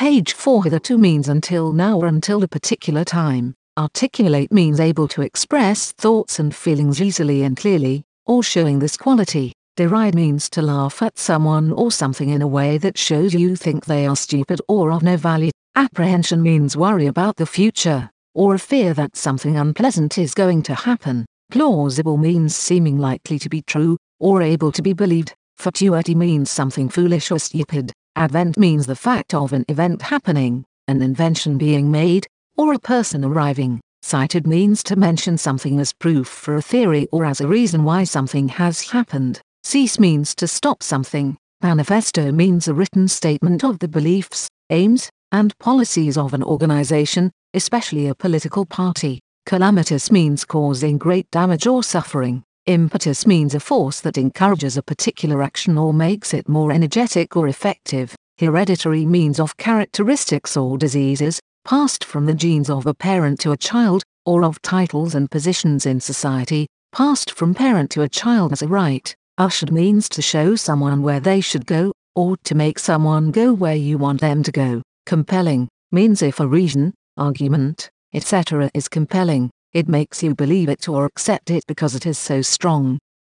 Page 4. Hitherto means until now or until a particular time. Articulate means able to express thoughts and feelings easily and clearly, or showing this quality. Deride means to laugh at someone or something in a way that shows you think they are stupid or of no value. Apprehension means worry about the future, or a fear that something unpleasant is going to happen. Plausible means seeming likely to be true, or able to be believed. Fatuity means something foolish or stupid. Advent means the fact of an event happening, an invention being made, or a person arriving. Cited means to mention something as proof for a theory or as a reason why something has happened. Cease means to stop something. Manifesto means a written statement of the beliefs, aims, and policies of an organization, especially a political party. Calamitous means causing great damage or suffering. Impetus means a force that encourages a particular action or makes it more energetic or effective. Hereditary means of characteristics or diseases, passed from the genes of a parent to a child, or of titles and positions in society, passed from parent to a child as a right. Ushered means to show someone where they should go, or to make someone go where you want them to go. Compelling means if a reason, argument, etc. is compelling, it makes you believe it or accept it because it is so strong.